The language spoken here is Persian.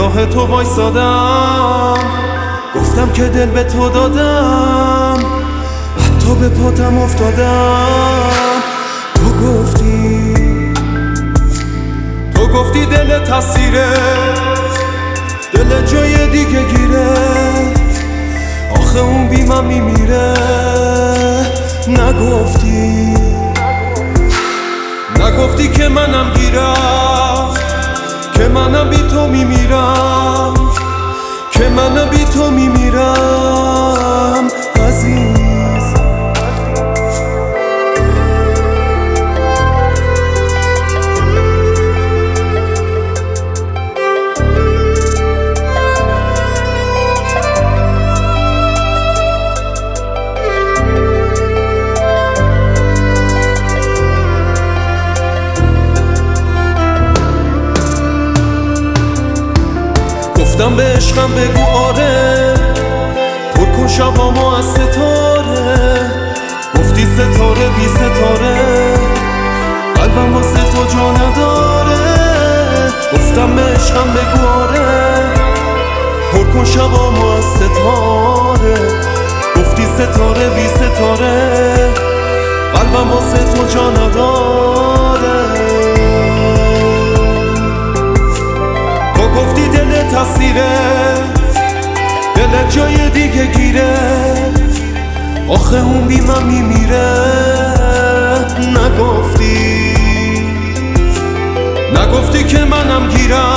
راه تو وایسادم، گفتم که دل به تو دادم، حتی به پاتم افتادم. تو گفتی دل تسیره، دل جای دیگه گیره، آخه اون بی من میمیره. نگفتی که منم گیرم، که منم بی تو میمیرم، که منم بی تو میمیرم عزیز. گفتم به عشقم بگو آره، پر کن شبامو از ستاره. گفتی ستاره بی ستاره، قلبم واسه تو جا نداره. گفتم به عشقم بگو آره، پر کن شبامو از ستاره. گفتی ستاره بی ستاره، قلبم واسه تو جا نداره. گفتی دل تسیره، دل جای دیگه گیره، آخه اون بی من میمیره. نگفتی که منم گیرم،